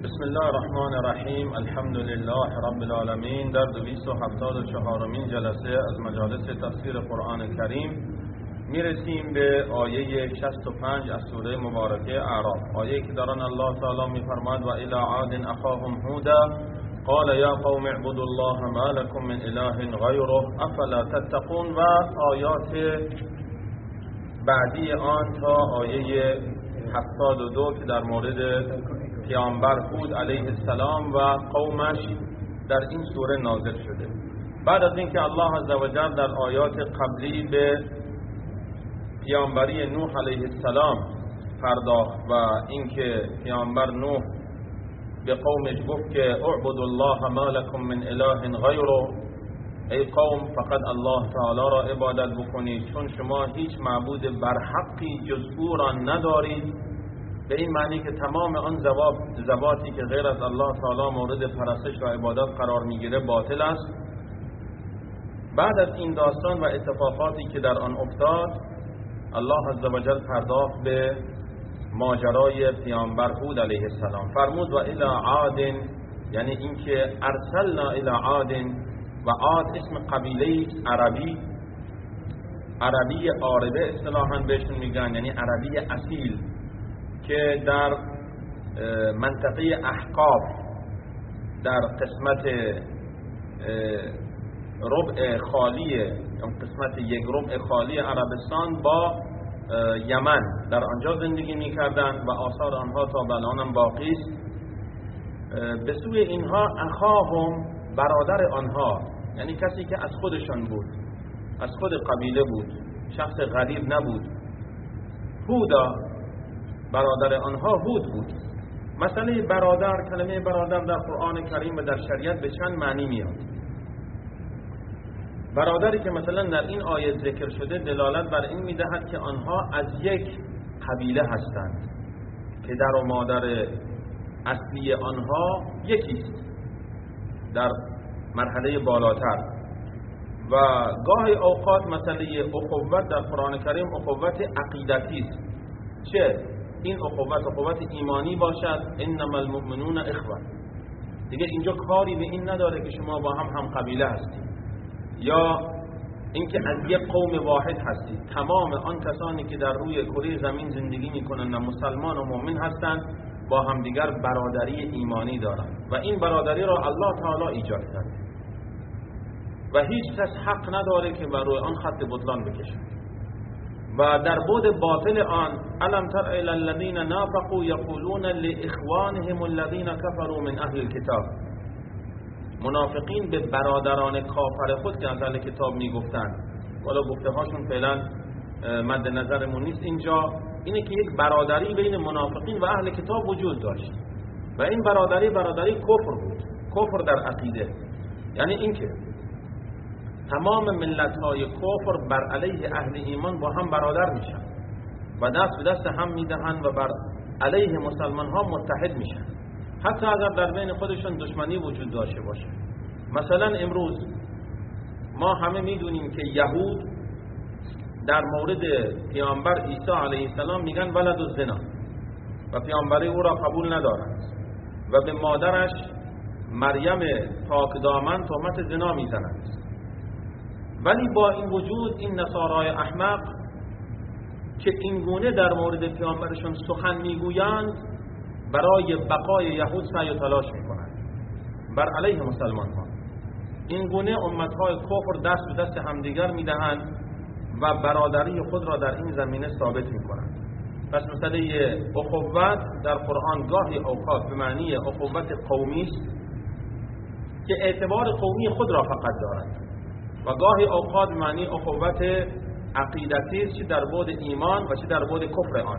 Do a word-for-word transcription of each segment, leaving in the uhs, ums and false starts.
بسم الله الرحمن الرحیم. الحمد لله رب العالمین. در دویست و هفتاد و چهارمین جلسه از مجالس تفسیر قرآن کریم میرسیم به آیه شصت و پنج از سوره مبارکه اعراف، آیه که در آن الله تعالی میفرماید و الی عاد اخاهم هودا قال یا قوم اعبدوا الله ما لكم من اله غیره افلا تتقون، و آیات بعدی آن تا آیه هفتاد و دو که در مورد پیامبر هود علیه السلام و قومش در این سوره نازل شده. بعد از اینکه الله عزوجل در آیات قبلی به پیامبری نوح علیه السلام پرداخت و اینکه پیامبر نوح به قومش گفت که اعبدوا الله ما لكم من اله غیره، ای قوم فقط الله تعالی را عبادت بکنید چون شما هیچ معبود برحقی جز او را ندارید، به این معنی که تمام آن ذواتی که غیر از الله تعالی مورد پرستش و عبادت قرار میگیره باطل است. بعد از این داستان و اتفاقاتی که در آن افتاد، الله عزوجل پرداخت به ماجرای پیامبر هود علیه السلام. فرمود و الی عاد، یعنی اینکه ارسلنا الی عاد، و عاد اسم قبیله عربی عربی عاربه اصطلاحاً بهشون میگن، یعنی عربی اصیل که در منطقه احقاف در قسمت ربع خالی، قسمت یک ربع خالی عربستان با یمن در آنجا زندگی می‌کردند و آثار آنها تا الان هم باقی است. به سوی اینها اخاهم، برادر آنها، یعنی کسی که از خودشان بود، از خود قبیله بود، شخص غریب نبود، هودا، برادر آنها هود بود. مسئله برادر، کلمه برادر در قرآن کریم و در شریعت به چند معنی میاد. برادری که مثلا در این آیه ذکر شده دلالت بر این میدهد که آنها از یک قبیله هستند که در و مادر اصلی آنها یکیست در مرحله بالاتر. و گاهی اوقات مسئله اخوت در قرآن کریم اخوت عقیدتی است، چه این اخوت اخوت ایمانی باشد، انما المؤمنون اخوه، دیگه اینجا کاری به این نداره که شما با هم هم قبیله هستید یا اینکه از یک قوم واحد هستید. تمام آن کسانی که در روی کره زمین زندگی میکنن و مسلمان و مؤمن هستند با همدیگر برادری ایمانی دارند و این برادری را الله تعالی ایجاد کرده و هیچ کس حق نداره که بر روی آن خط بطلان بکشد. و در بود باطل آن، الم تر الی الذین نافقوا یقولون لاخوانهم الذین کفروا من اهل الكتاب، منافقین به برادران کافر خود که از اهل کتاب میگفتند، والا گفته هاشون فعلا مد نظرمون نیست اینجا، اینه که یک برادری بین منافقین و اهل کتاب وجود داشت و این برادری برادری کفر بود، کفر در عقیده، یعنی اینکه تمام ملت‌های کفر بر علیه اهل ایمان با هم برادر میشن و دست به دست هم میدهند و بر علیه مسلمان ها متحد میشن، حتی اگر در بین خودشون دشمنی وجود داشته باشه. مثلا امروز ما همه میدونیم که یهود در مورد پیامبر عیسی علیه السلام میگن ولد الزنا و پیامبری او را قبول ندارند و به مادرش مریم پاک دامن تهمت زنا میزنند. ولی با این وجود این نصارای احمق که این گونه در مورد پیامبرشون سخن میگویند، برای بقای یهود سعی و تلاش میکنند بر علیه مسلمان ها. این گونه امتهای کفر دست به دست همدیگر میدهند و برادری خود را در این زمینه ثابت میکنند. پس مسئله اخوت در قرآن گاهی اوقات به معنی اخوت قومی است که اعتبار قومی خود را فقط دارد و گاهی اوقات معنی اخوت عقیدتی است، چه در بود ایمان و چه در بود کفر آن.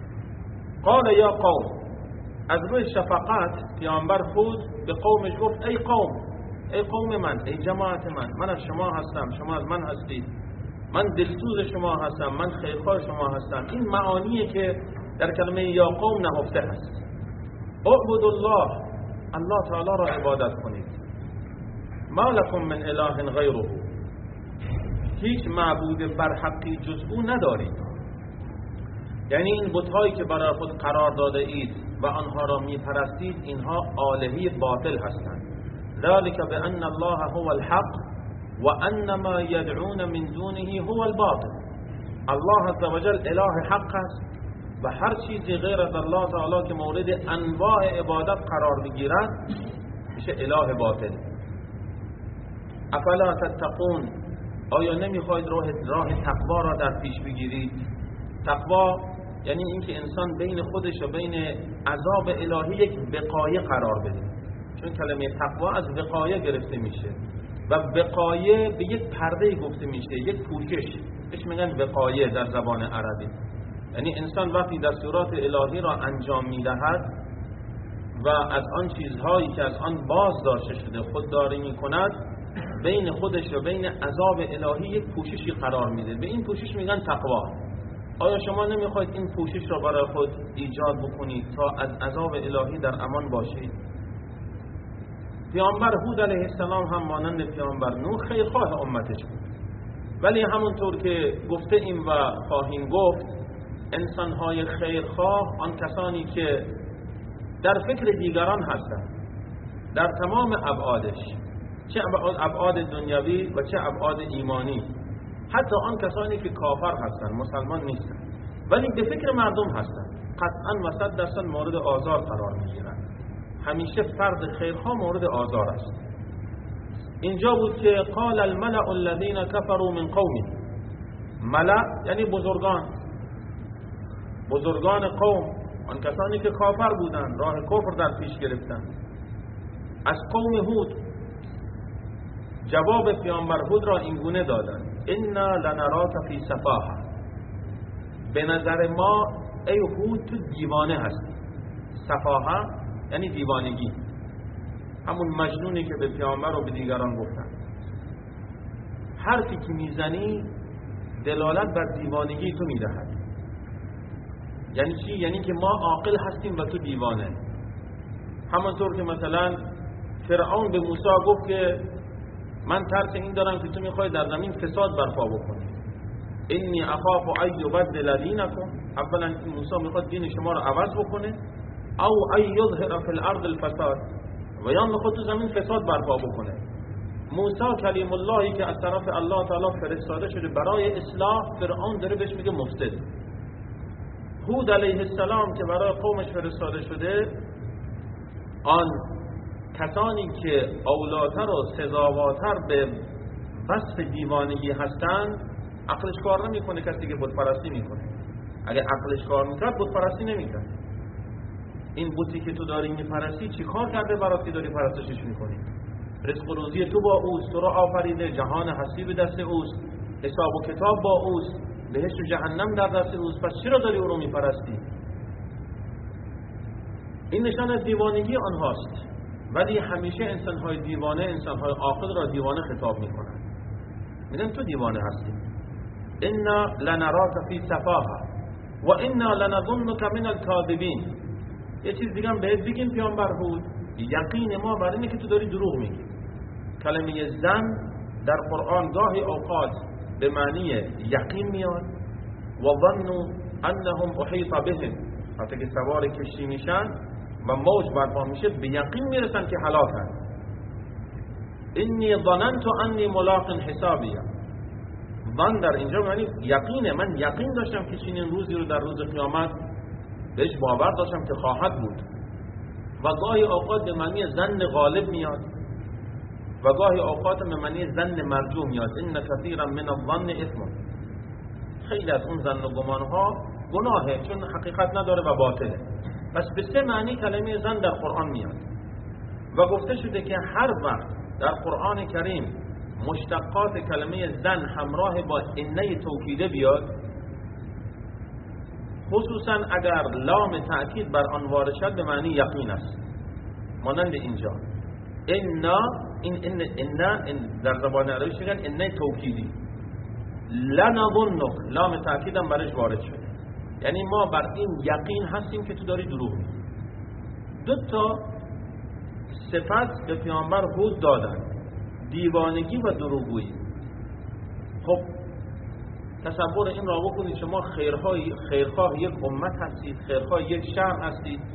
قال یا قوم، از روی شفقت پیامبر هود به قومش گفت ای قوم، ای قوم من، ای جماعت من، من از شما هستم، شما از من هستید، من دلسوز شما هستم، من خیرخواه شما هستم. این معانیه که در کلمه یا قوم نهفته هست. اعبدوا الله، الله تعالی را عبادت کنید، ما لكم من اله غیره، هیچ معبود برحقی جز او ندارید. یعنی این بت‌هایی که برای خود قرار داده اید و آنها را میپرستید اینها آلهه باطل هستند. ذلك بأن الله هو الحق و ان ما يدعون من دونه هو الباطل. الله عز وجل اله حق است و هر چیزی غیر از الله تعالی که مورد انواع عبادت قرار بگیرد میشه اله باطل. افلا تتقون، آیا نمیخواید راه راه تقوا را در پیش بگیرید؟ تقوا یعنی اینکه انسان بین خودش و بین عذاب الهی یک وقایه قرار بده، چون کلمه تقوا از وقایه گرفته میشه و وقایه به یک پرده گفته میشه، یک پوشش، بهش میگن وقایه در زبان عربی. یعنی انسان وقتی دستورات الهی را انجام میدهد و از آن چیزهایی که از آن باز داشته شده خودداری میکند، بین خودش و بین عذاب الهی یک پوششی قرار میده، به این پوشش میگن تقوا. آیا شما نمیخواید این پوشش را برای خود ایجاد بکنید تا از عذاب الهی در امان باشید؟ پیامبر هود علیه السلام هم مانند پیامبر نوح خیرخواه امتش بود، ولی همونطور که گفته ایم و خواهیم گفت، انسانهای خیرخواه آن کسانی که در فکر دیگران هستند در تمام ابعادش، چه ابعاد دنیوی و چه ابعاد ایمانی، حتی آن کسانی که کافر هستند، مسلمان نیستند ولی به فکر مردم هستند، قطعا و صد درصد مورد آزار قرار میگیرند. همیشه فرد خیرخواه مورد آزار است. اینجا بود که قال الملأ الذين كفروا من قومه. ملأ یعنی بزرگان، بزرگان قوم، آن کسانی که کافر بودند، راه کفر در پیش گرفتند، از قوم هود جواب پیامبر هود را اینگونه دادند: انا لنراک فی سفاهه. به نظر ما ای هود تو دیوانه هستی. سفاهه یعنی دیوانگی، همون مجنونی که به پیامبر و به دیگران گفتن. حرفی که میزنی دلالت بر دیوانگی تو میدهد. یعنی چی؟ یعنی که ما عاقل هستیم و تو دیوانه. همونطور که مثلا فرعون به موسی گفت که من ترس این دارم که تو میخوای در زمین فساد برپا بکنی. انی اخاف ان یبدل دینکم. اولا موسی میخواد دین شما رو عوض بکنه، او ان یظهر فی الارض الفساد، و یا میخواد تو زمین فساد برپا بکنه. موسی کلیم اللهی که از طرف الله تعالی فرستاده شده برای اصلاح، فرعون داره بهش میگه مفسد. هود علیه السلام که برای قومش فرستاده شده، آن کسانی که اولاتر و سزاواتر به وصف دیوانگی هستند، عقلش کار نمیکنه. کسی که بت پرستی میکنه، اگه عقلش کار میکرد بت پرستی نمیکرد. این بتی که تو داری میپرستی چی کار کرده برات که داری پرستشش میکنی؟ رزق و روزی تو با اوست، تو را آفریده، جهان هستی به دست اوست، حساب و کتاب با اوست، بهشت و جهنم در دست اوست، پس چرا داری او رو میپرستی؟ این نشان از دیوانگی آنهاست. ولی همیشه انسان‌های دیوانه انسان‌های عاقل را دیوانه خطاب میکنند، میگن تو دیوانه هستی. انا لنراک فی سفاهه و انا لنظنک من الکاذبین. یه چیز دیگه هم بهت بگیم پیامبر هود، یقین ما بر اینه که تو داری دروغ میگی. کلمه زن در قرآن گاهی اوقات به معنی یقین میاد و ظنوا انهم احیط بهم، وقتی که سوار کشتی میشن و موج برپا میشه به یقین میرسن که هلاکن. انی ظننت انی ملاق حسابیه. ظن در اینجا یعنی یقینه، من یقین داشتم که چنین روزی رو در روز قیامت بهش باور داشتم که خواهد بود. و گاهی اوقات به معنی ظن غالب میاد و گاهی اوقات به معنی ظن مرجوح میاد. ان کثیرا من الظن اثم. خیلی از اون ظن و گمان ها گناهه، چون حقیقت نداره و باطله. پس به سه معنی کلمه ظن در قرآن میاد و گفته شده که هر وقت در قرآن کریم مشتقات کلمه ظن همراه با انه توکیده بیاد، خصوصا اگر لام تأکید بر آن وارد شد، به معنی یقین است. مانند اینجا انا، این ان ان در زبان عربی میگن انه توکیدی. لنظنک، لام تأکید هم برش وارد شده، یعنی ما بر این یقین هستیم که تو داری دروغ میگی. دو تا صفت به پیامبر هود دادن، دیوانگی و دروغگویی. خب تصور این را بکنید، شما خیرهای خیرخواه یک امت هستید، خیرخواه یک شهر هستید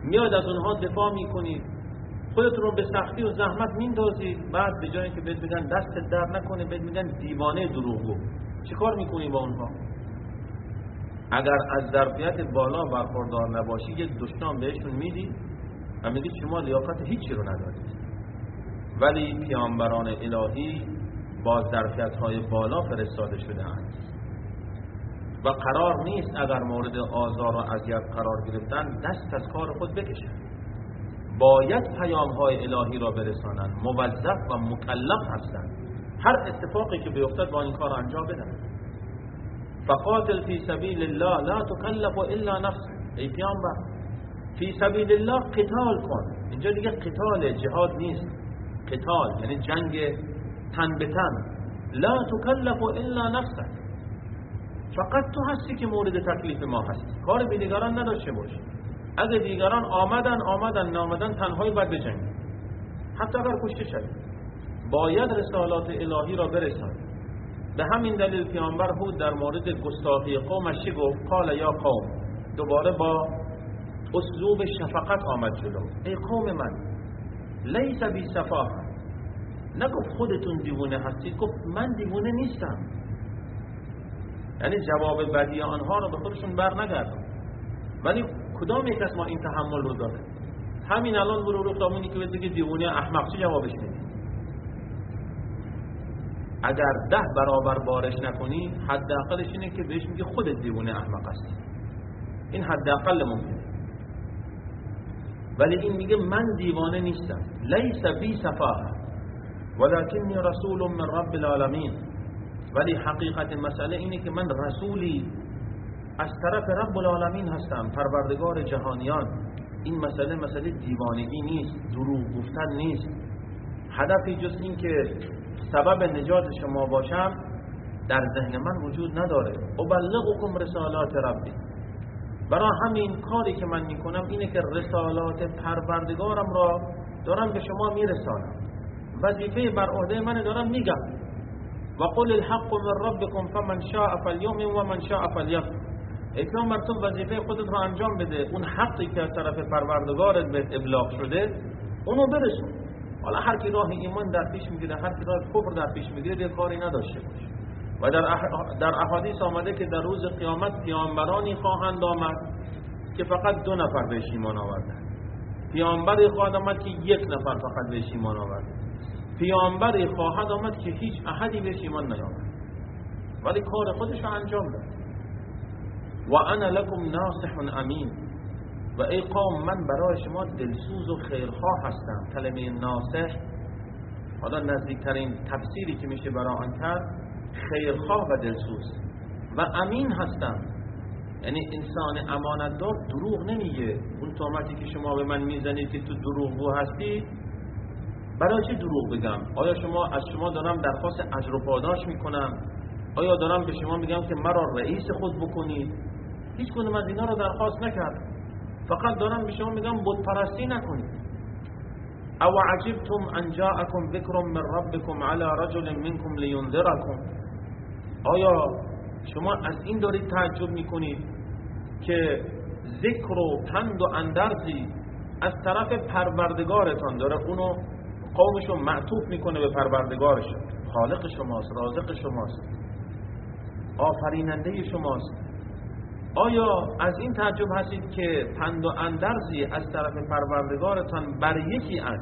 میاد از اونها دفاع میکنید، خودتون رو به سختی و زحمت میندازید، بعد به جایی که بهت میگن دست در نکنه بهت میگن دیوانه دروغگو. چی کار میکنی با اونها؟ اگر از ظرفیت بالا برخوردار نباشی یک دشنام بهشون میدی و میگی شما لیاقت هیچی رو ندارید. ولی پیامبران الهی با ظرفیت‌های بالا فرستاده شده اند و قرار نیست اگر مورد آزار و اذیت قرار گرفتن دست از کار خود بکشند. باید پیام‌های الهی را برسانند، موظف و مکلف هستند. هر اتفاقی که بیفتد با این کار انجام بدن. فقاتل فی سبیل الله لا تکلف الا نفسك. ای پیامبر فی سبیل الله قتال کن. اینجا دیگه قتال جهاد نیست، قتال یعنی جنگ تن به تن. لا تکلف الا نفسك، فقط تو هستی که مورد تکلیف ما هستی، کار به دیگران نداشته باشی. اگه دیگران آمدن آمدن نامدن تنهایی باید بجنگی، حتی اگر کشته شدی. باید رسالات الهی را برسان. به همین دلیل پیامبر هود در مورد گستاخی قومش چی گفت؟ قال یا قوم، دوباره با اسلوب شفقت آمد جلو. ای قوم من، لیس بی سفاهه، نگفت خودتون دیوونه هستید، گفت من دیوونه نیستم. یعنی جواب بدی آنها رو به خودشون بر نگردن. ولی کدام یک از ما این تحمل رو داره؟ همین الان برو رو خامونی که بگه دیوونه احمق، چی جوابش میدی؟ اگر ده برابر بارش نکنی حداقلش اینه که بهش میگه خودت دیوونه احمق هستی. این حداقل ممکنه. ولی این میگه من دیوانه نیستم. لیس بی سفاهه ولکنی رسول من رب العالمین. ولی حقیقت مسئله اینه که من رسولی از طرف رب العالمین هستم، پروردگار جهانیان. این مسئله مسئله دیوانگی نیست، دروغ گفتن نیست. هدفی جز این که سبب نجات شما باشم در ذهن من وجود نداره. ابلغکم رسالات ربی. برای همین کاری که من میکنم اینه که رسالات پروردگارم را دارم به شما میرسانم. وظیفه بر عهده من دارم میگم. و قل الحق من ربکم فمن شاء فلیؤمن و من شاء فلیکفر. ای پیامبر تو وظیفه خودت رو انجام بده. اون حقی که از طرف پروردگارت به ابلاغ شده اونو برسون. حالا هر کی راه ایمان در پیش میگیره، هر کی راه کفر در پیش میگیره، کاری نداشته باشه. و در اح... در احادیث آمده که در روز قیامت پیامبرانی خواهند آمد که فقط دو نفر بهش ایمان آوردند. پیامبری خواهد آمد که یک نفر فقط بهش ایمان آورد. پیامبری خواهد آمد که هیچ احدی بهش ایمان نیاورد ولی کار خودش رو انجام داد. و انا لکم ناصح امین. و ای قوم من برای شما دلسوز و خیرخواه هستم. کلمه ناصح، حالا نزدیکترین تفسیری که میشه برای آن کرد خیرخواه و دلسوز. و امین هستم، یعنی انسان امانتدار دروغ نمیگه. اون تهمتی که شما به من میزنید که تو دروغگو هستی، برای چه دروغ بگم؟ آیا شما از شما دارم درخواست اجر و پاداش میکنم؟ آیا دارم به شما میگم که مرا رئیس خود بکنید؟ هیچ کدوم از اینا رو درخواست نکردم. فقط دارم به شما میگم بت پرستی نکنید. او عجبتم ان جاءکم ذکر من ربکم علی رجل منکم لینذرکم. آیا شما از این دارید تعجب میکنید که ذکر و پند و اندرزی از طرف پروردگارتان داره، اونو قومشو معطوف میکنه به پروردگارش، خالق شماست، رازق شماست، آفریننده شماست. آیا از این تعجب هستید که پند و اندرزی از طرف پروردگارتان بر یکی از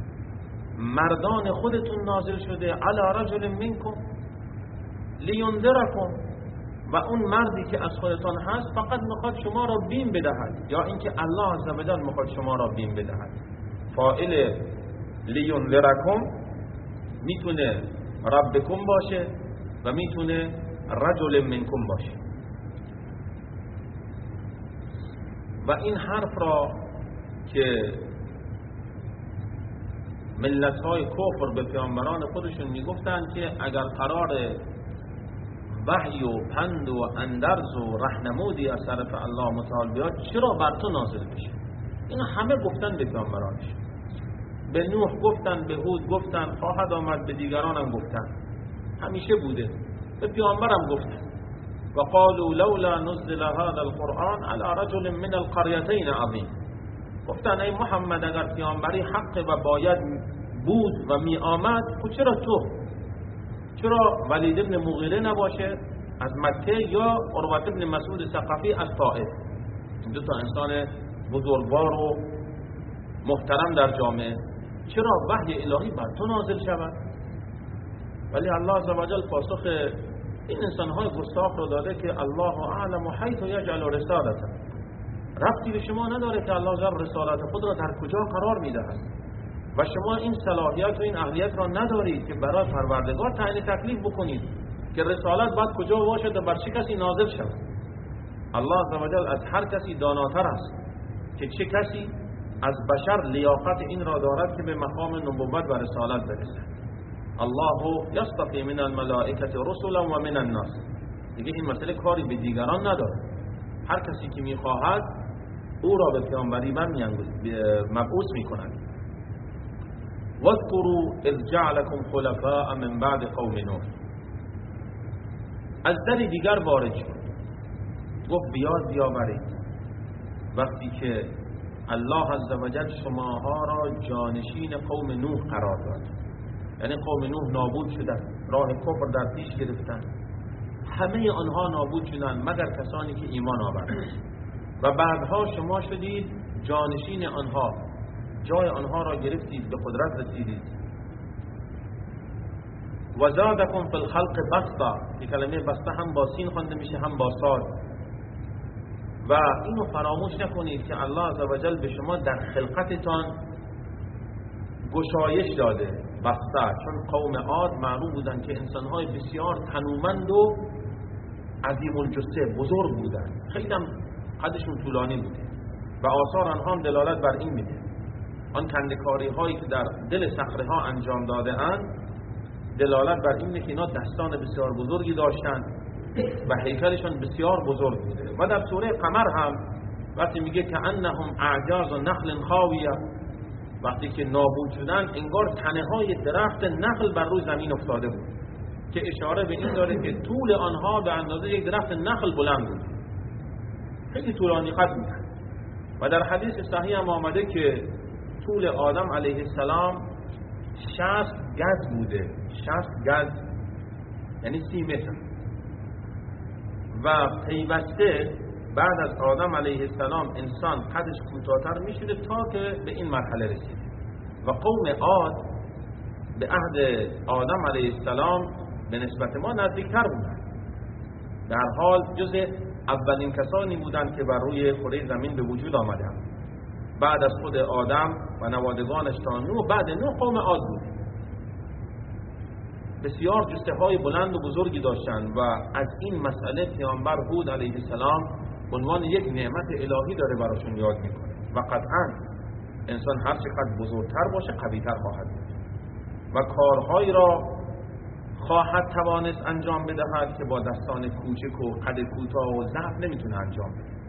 مردان خودتون نازل شده؟ علی رجل منکم لینذرکم. و اون مردی که از خودتان هست فقط میخواد شما را بیم بدهد، یا اینکه الله عزوجل میخواد شما را بیم بدهد. فاعل لینذرکم میتونه ربکم باشه و میتونه رجل منکم باشه. و این حرف را که ملت‌های کفر به پیامبران خودشون میگفتن که اگر قرار وحی و پند و اندرز و رهنمودی از طرف الله متعال بیاد، چرا بر تو نازل بشه؟ این همه گفتن به پیامبرانش. به نوح گفتن، به هود گفتن، خواهد آمد به دیگران هم گفتن، همیشه بوده. به پیامبرم گفتن و قالوا لولا نزل هذا القرآن على رجل من القريتين عظیم. گفتن ای محمد اگر پیامبری حق و باید بود و می آمد خب چرا تو چرا ولید ابن مغیره نباشه از مکه یا عروة ابن مسعود ثقفی از طائف، این دو تا انسان بزرگوار و محترم در جامعه، چرا وحی الهی بر تو نازل شود؟ ولی الله عزوجل پاسخ این انسان‌های گستاخ رو داده که الله اعلم حیث یجعل رسالته، ربطی به شما نداره که الله جل رسالت خود را در کجا قرار می‌دهد و شما این صلاحیت و این اهلیت را ندارید که برای پروردگار تعیین تکلیف بکنید که رسالت باید کجا باشد و بر چه کسی نازل شود. الله عزوجل از هر کسی داناتر است که چه کسی از بشر لیاقت این را دارد که به مقام نبوت و رسالت برسد. الله یصطفی من الملائکه رسلا و من الناس، دیگه این مسئله کاری به دیگران نداره، هر کسی که میخواهد او را به پیامبری مبعوث میکند. واذکروا اذ جعلکم خلفاء من بعد قوم نوح، از در دیگر وارد شد، گفت بیاد بیاورید وقتی که الله عزوجل شماها را جانشین قوم نوح قرار داد، یعنی قوم نوح نابود شدند، راه کفر در پیش گرفتند، همه آنها نابود شدند مگر کسانی که ایمان آوردند و بعدها شما شدید جانشین آنها، جای آنها را گرفتید، به قدرت رسیدید. و زادکم فی الخلق بسطا، که کلمه بسطه هم با سین خوانده میشه هم با صاد، و اینو فراموش نکنید که الله عزوجل به شما در خلقتتان گشایش داده، بسطه، چون قوم عاد معلوم بودن که انسانهای بسیار تنومند و عظیم الجثه بزرگ بودن، خیلی هم قدشون طولانی بوده و آثار آنها هم دلالت بر این میده. آن کندکاری هایی که در دل صخره ها انجام داده اند دلالت بر این که اینا دستان بسیار بزرگی داشتند و هیکلشان بسیار بزرگ بوده. و در سوره قمر هم وقتی میگه که انهم اعجاز و نخل خاویه، وقتی که نابود شدن انگار تنه های درخت نخل بر روی زمین افتاده بود، که اشاره به این داره که طول آنها به اندازه یک درخت نخل بلند بود، خیلی طولانی قد بودن. و در حدیث صحیح هم آمده که طول آدم علیه السلام شصت گز بوده، شصت گز یعنی سی متر، و پیوسته بعد از آدم علیه السلام انسان قدش کوتاه‌تر میشده تا که به این مرحله رسید. و قوم عاد به عهد آدم علیه السلام به نسبت ما نزدیکتر بودن، در حال جز اولین کسانی بودند که بر روی کره زمین به وجود آمدند. بعد از خود آدم و نوادگانش تا نوح، بعد نوح قوم عاد بود. بسیار جسته های بلند و بزرگی داشتند و از این مسئله پیامبر هود علیه السلام عنوان یک نعمت الهی داره براشون یاد میکنه. و قطعا انسان هر چقدر بزرگتر باشه قویتر خواهد بود و کارهایی را خواهد توانست انجام بدهد که با دستان کوچک و قد کوتاه و ضعف نمیتونه انجام بده.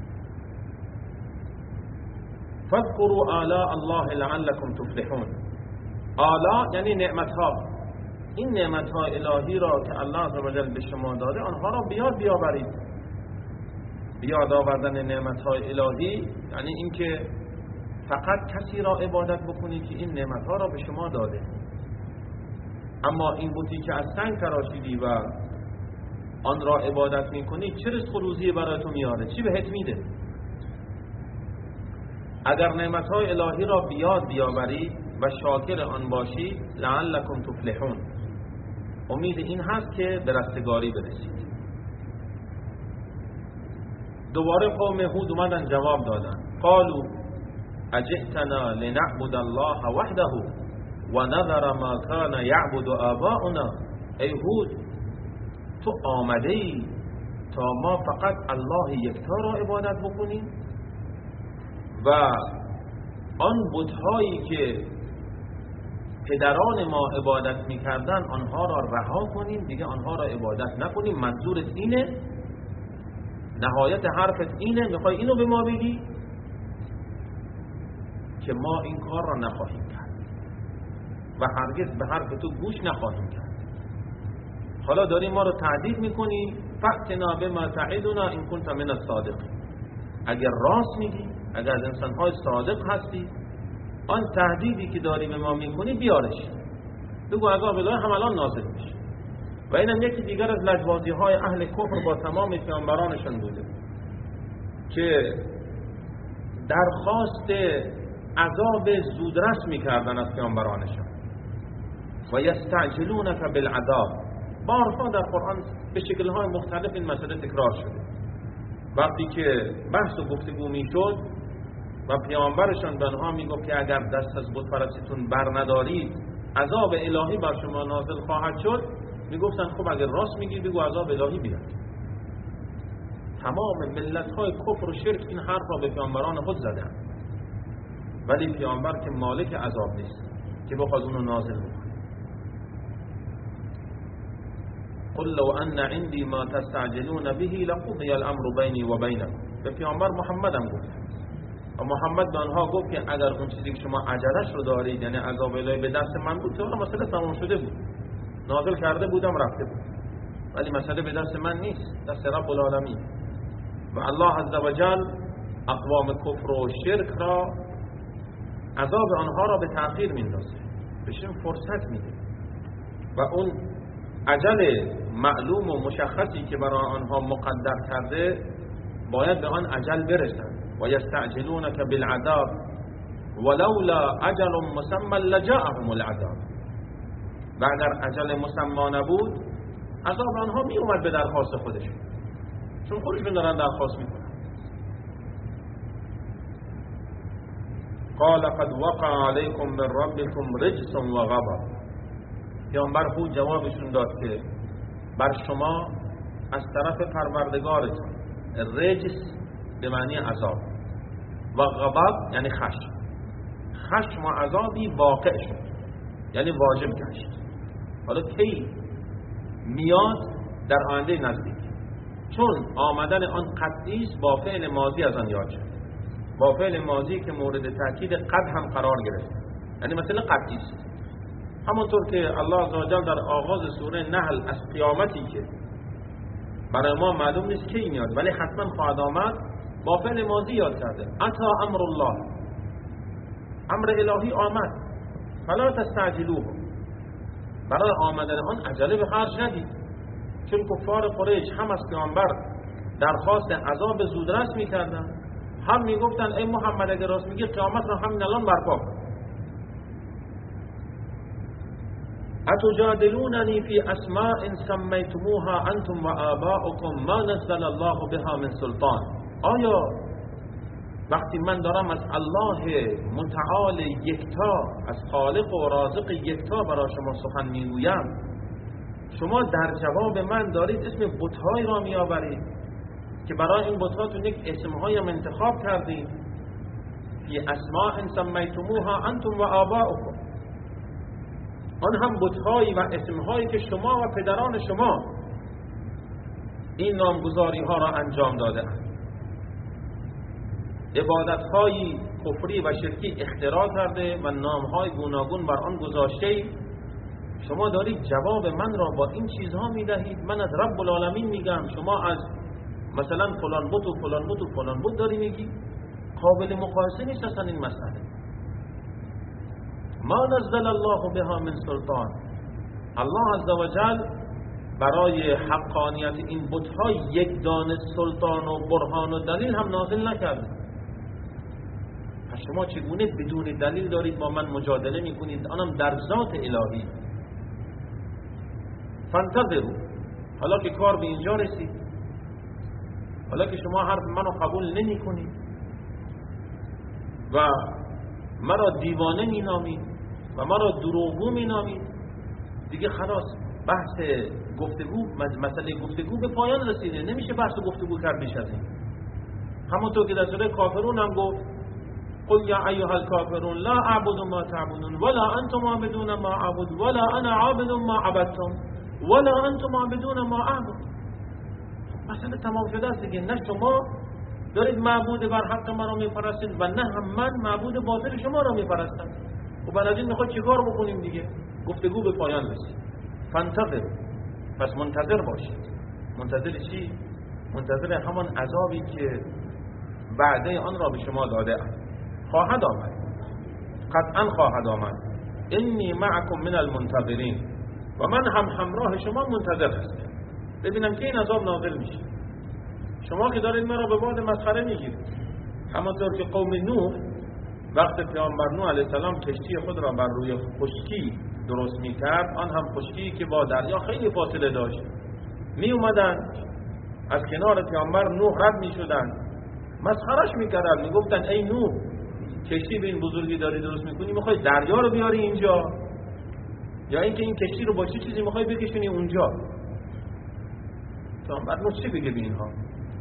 فاذکروا آلاء الله لعلکم تفلحون. آلاء یعنی نعمتها، این نعمتها الهی را که الله عزوجل به شما داده آنها را بیاد بیاورید. بیاد آوردن نعمتهای الهی یعنی اینکه فقط کسی را عبادت بکنید که این نعمتها را به شما داده. اما این بوتی که از سنگ تراشیدی و آن را عبادت میکنی چه رزق و روزی برای تو میاره؟ چی بهت میده؟ اگر نعمتهای الهی را بیاد بیاوری و شاکر آن باشی لعلکم تفلحون، امید این هست که به رستگاری برسید. دوباره قوم هود اومدن جواب دادن، قالوا اجئتنا لنعبد الله وحده و نذر ما کان یعبد آباؤنا. ای هود، تو آمده ای تا ما فقط الله یکتا را عبادت بکنیم و آن بت‌هایی که پدران ما عبادت می‌کردن آنها را رها کنیم، دیگه آنها را عبادت نکنیم؟ منظورت اینه؟ نهایت حرفت اینه؟ میخوای اینو به ما بگی؟ که ما این کار را نخواهیم کرد و هرگز به حرف تو گوش نخواهیم کرد. حالا داری ما رو تهدید میکنی، فأتنا بما تعدنا ان کنت من الصادقین. اگر راست میگی اگر از انسان‌های صادق هستی آن تهدیدی که داری به ما میکنی بیارش، بگو عذاب الهی هم الان نازل میشه. و اینم یکی دیگر از لجبازی‌های اهل کفر با تمام پیامبرانشون بوده که درخواست عذاب زودرس میکردن از پیامبرانشون. و یستعجلونک بالعذاب، بارها در قرآن به شکل‌های مختلف این مسئله تکرار شده. وقتی که بحث و گفتگو میشد و پیامبرشان به آنها میگفت که اگر دست از بت پرستیتون بر ندارید عذاب الهی بر شما نازل خواهد شد، میگفتن خب اگر راست میگی بگو عذاب الهی بیاد. تمام ملت‌های کفر و شرک این حرف را به پیامبران خود زدن، ولی پیامبر که مالک عذاب نیست که بخواد اونو نازل بکنه. قل لو ان عندي ما تستعجلون به لقضي الامر بيني وبينكم. به پیامبر محمد هم گفت و محمد به آنها گفت که اگر اون چیزی که شما عجلش رو دارید یعنی عذاب الهی به دست من بود، چون مسئله تمام شده بود، نازل کرده بودم رفته بود، ولی مسئله به دست من نیست، دست رب العالمین. و الله عزوجل اقوام کفر و شرک را عذاب آنها را به تأخیر میندازه، بهشون فرصت میده و اون اجل معلوم و مشخصی که برای آنها مقدر کرده باید به آن اجل برسند. و یستعجلونک بالعذاب ولولا اجل مسمى لجاءهم العذاب. و اگر اجل مسمى نبود عذاب آنها می اومد به درخواست خودشون، چون خودشون دارن درخواست میکنن. قال قد وقع علیکم من ربکم رجس و غضب. پیامبر هود جوابشون داد که بر شما از طرف پروردگارتون رجس به معنی عذاب و غضب یعنی خشم، خشم و عذابی واقع شد یعنی واجب گشت. حالا کی میاد؟ در آینده نزدیک، چون آمدن آن قطعی است با فعل ماضی از آن یاد شد، با فعل ماضی که مورد تاکید قد هم قرار گرفت، یعنی مثلا قطعی است. همونطور که الله عزوجل در آغاز سوره نحل از قیامتی که برای ما معلوم نیست کی میاد ولی حتما خواهد آمد، با فعل ماضی یاد کرده. اتا امر الله، امر الهی آمد، فلا تستعجلوه، برای آمدن آن عجله به خرج ندید، چون کفار قریش هم از پیامبر درخواست عذاب زودرس میکردن، هم میگفتن ای محمد اگر راست میگی قیامت را همین الان برپا کن. اتجادلوننی فی اسماء سمیتموها انتم و آباؤکم ما نزل الله بها من سلطان. آیا وقتی من دارم از الله متعال یکتا، از خالق و رازق یکتا برای شما سخن میگویم، شما در جواب من دارید اسم بت‌های را میآورید که برای این بت‌هاتون یک اسم‌های هم انتخاب کردید. فی اسماء سمیتموها انتم و آباؤکم، آن هم بت‌هایی و اسم‌هایی که شما و پدران شما این نامگذاری ها را انجام داده اند. عبادت‌های کفری و شرکی اختراع کرده و نام‌های گوناگون بر آن گذاشته. شما دارید جواب من را با این چیزها میدهید، من از رب العالمین میگم، شما از مثلا فلان بت و فلان بت و فلان بت داری میگی. قابل مقایسه نیست اصلا این مسئله. ما نزل الله بها من سلطان، الله عزوجل برای حقانیت این بت‌ها یک دانه سلطان و برهان و دلیل هم نازل نکرده. پس شما چگونه بدون دلیل دارید با من مجادله میکنید، آنم در ذات الهی؟ فانتظروا، حالا که کار به اینجا رسید، حالا که شما حرف منو قبول نمی کنید و مرا دیوانه می نامید و مرا دروغگو می نامید، دیگه خلاص بحث گفتگو، مسئله گفتگو به پایان رسیده، نمیشه بحث گفتگو کرد بیش از این. همونطور که در سوره کافرون هم گفت قل یا ایها الکافرون لا اعبد ما تعبدون ولا انتم عابدون ما اعبد ولا انا عابد ما عبدتم ولا انتم عابدون ما اعبد. مسئله تمام شده است دیگه، نه شما دارید معبود بر حق من را میپرستید و نه هم من معبود باطل شما را میپرستم. و بعد از این میخواد چیکار بکنیم دیگه؟ گفتگو به پایان رسید. فانتظر، پس منتظر باشید. منتظر چی؟ منتظر همان عذابی که وعده آن را به شما داده است. خواهد آمد، قطعا خواهد آمد. انی معکم من المنتظرین، و من هم همراه شما منتظر هستم ببینم که این عذاب نازل میشه. شما که دارید مرا به باد مسخره میگیرید، همانطور که قوم نوح وقت پیامبر نوح علیه السلام کشتی خود را بر روی خشکی درست میکرد، آن هم خشکی که با دریا خیلی فاصله داشت، می اومدن از کنار پیامبر نوح رد میشدن، مسخرش میکردن، میگفتن ای نوح کشتی به این بزرگی داری درست میکنی، میخوای دریا رو بیاری اینجا، یا اینکه این کشتی رو با چه چیزی میخوای بکشونی اونجا؟ پیامبر نوح چی بگه به اینها؟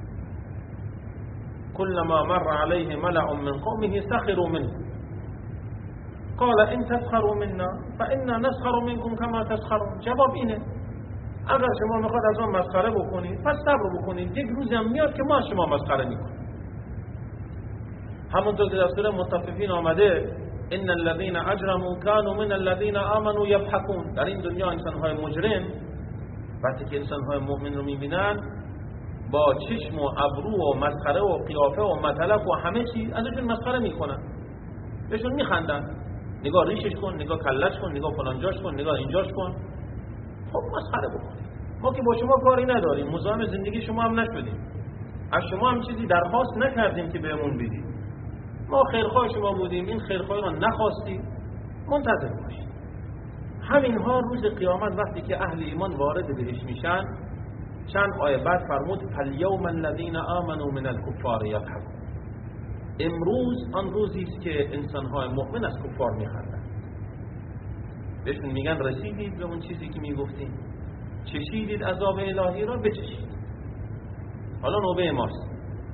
كلما مر عليه ملأ من قومه سخروا منه قال ان تسخروا منا فإنا نسخر منكم كما تسخرون. جواب اینه اگر شما میخواد از ما مسخره بکنید پس صبر بکنید، یک روزی هم میاد که ما شما مسخره میکنیم. همونطور که در سوره مطففین آمده ان الذين اجرموا كانوا من الذين آمنوا يضحكون. در این دنیا انسان‌های مجرم وقتی که انسان‌های مؤمن رو میبینن با چشم و ابرو و مسخره و قیافه و مطلق و همه چیز ازشون مسخره میکنن، بهشون میخندن، نگاه ریشش کن، نگاه کلش کن، نگاه فلانجاش کن، نگاه اینجاش کن. خب مسخره بکنید، ما که با شما کاری نداریم، مزاحم زندگی شما هم نشدیم، از شما هم چیزی درخواست نکردیم که بهمون بدید، ما خیرخواه شما بودیم، این خیرخواهی رو نخواستیم، منتظر باشید. همینها روز قیامت وقتی که اهل ایمان وارد بهش میشن، چند آیه بعد فرمود فالیوم الذین آمنوا من الکفار یضحکون. امروز آن روزی است که انسان‌های مؤمن از کفار میخندند، بهشون میگن رسیدید به اون چیزی که میگفتیم، چشیدید عذاب الهی را، بچشید، حالا نوبه ماست.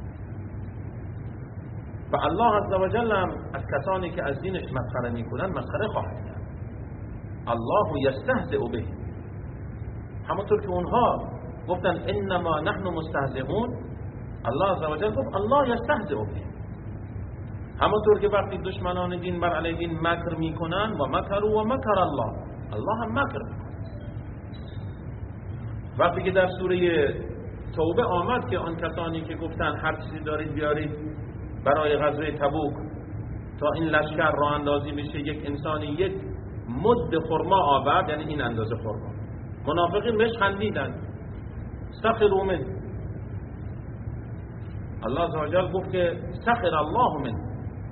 و الله عز و جل هم از کسانی که از دینش مسخره میکنن مسخره خواهد کرد. الله یستهزئ به، همونطور که اونها گفتن انما نحن مستهزئون، الله عز و جل گفت الله یستهزئ به. همونطور که وقتی دشمنان دین بر علیه دین مکر میکنن و مکر و مکر الله، الله هم مکر میکنه. وقتی که در سوره توبه آمد که آن کسانی که گفتن هر چیزی دارید بیارید برای غزوه تبوک تا این لشکر راه اندازی بشه، یک انسانی یک مد خرما آورد، یعنی این اندازه خرما، منافقین بهش خندیدن، سخروا منه. الله عز و جل گفت که سخر الله منه،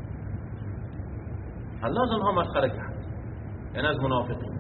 الله از آنها مسخره کرد، یعنی از منافقین.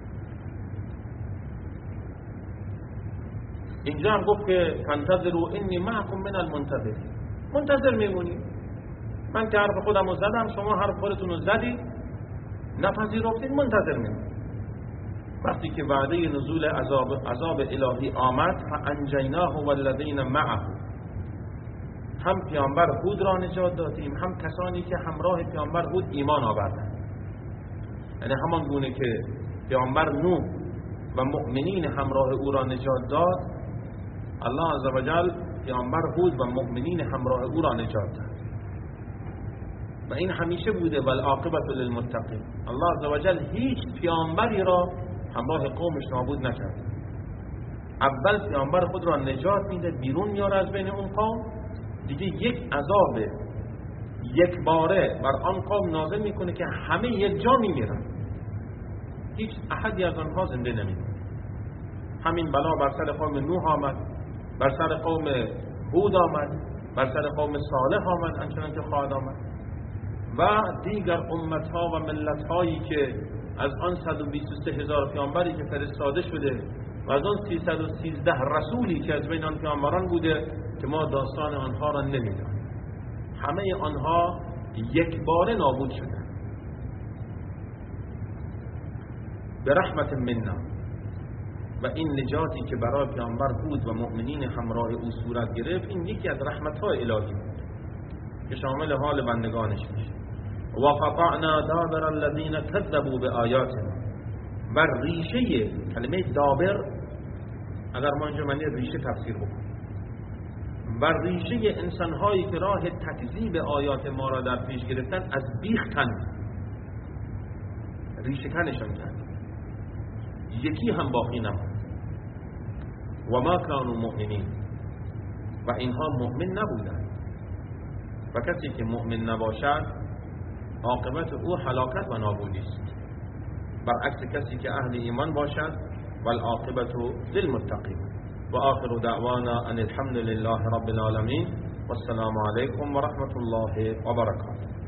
اینجا هم گفت که فانتظروا انی معکم من المنتظرین، منتظر میمونید، من که حرف خودم رو زدم، شما حرف خودتون رو زدید نپذیرفتید، منتظر میمونید. وقتی که وعده نزول عذاب, عذاب الهی آمد فانجیناه والذین معه، هم پیامبر هود را نجات دادیم، هم کسانی که همراه پیامبر هود ایمان آوردند. یعنی همان گونه که پیامبر نوح و مؤمنین همراه او را نجات داد، الله عز و جل پیامبر هود و مؤمنین همراه او را نجات داد. و این همیشه بوده والعاقبة للمتقین. الله عز و جل هیچ پیامبری را همراه قومش نابود نکرد. اول پیامبر خود را نجات میده، بیرون میاره از بین اون قوم، دیگه یک عذاب یک باره بر آن قوم نازل میکنه که همه یک جا میمیرن، هیچ احدی از آنها زنده نمیمونه. همین بلا بر سر قوم نوح آمد، بر سر قوم هود آمد، بر سر قوم صالح آمد، همچنان که خواهد آمد، و دیگر امتها و ملتهایی که از آن صد و بیست و سه هزار پیامبری که فرستاده شده و از آن سیصد و سیزده رسولی که از بین آن پیامبران بوده که ما داستان آنها را نمیدانیم، همه آنها یک باره نابود شدند به رحمت منا. و این نجاتی که برای پیامبر هود و مؤمنین همراه او صورت گرفت، این یکی از رحمت‌های الهی بود که شامل حال بندگانش میشه. و قطعنا دابر الذین کذبوا بآیاتنا، و ریشه کلمه دابر اگر ما اینجا معنی ریشه تفسیر بکنیم، و ریشه انسان‌هایی که راه تکذیب آیات ما را در پیش گرفتن از بیخ کند، ریشه کنشان کرد، یکی هم باقی نماند. و ما کانوا مؤمنین، و اینها مؤمن نبودند. و کسی که مؤمن نباشد عاقبت او هلاکت و نابودی است، برعکس کسی که اهل ایمان باشد والعاقبت للمتقین. و آخر دعوانا ان الحمد لله رب العالمین والسلام علیکم و رحمت الله و برکاته.